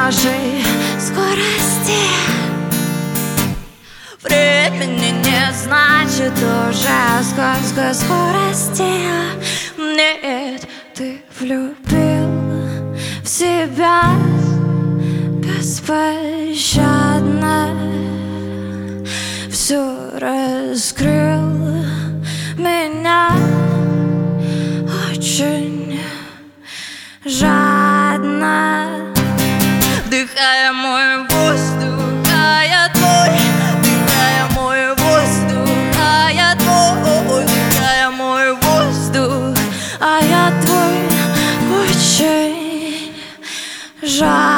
нашей скорости. Времени не значит уже скорости. Нет, ты влюбил в себя беспощадно, все раскрыл меня очень жадно. Вдыхая мой воздух, а я твой. Вдыхая мой воздух, а я твой. Вдыхая мой воздух, а я твой. Очень жадно.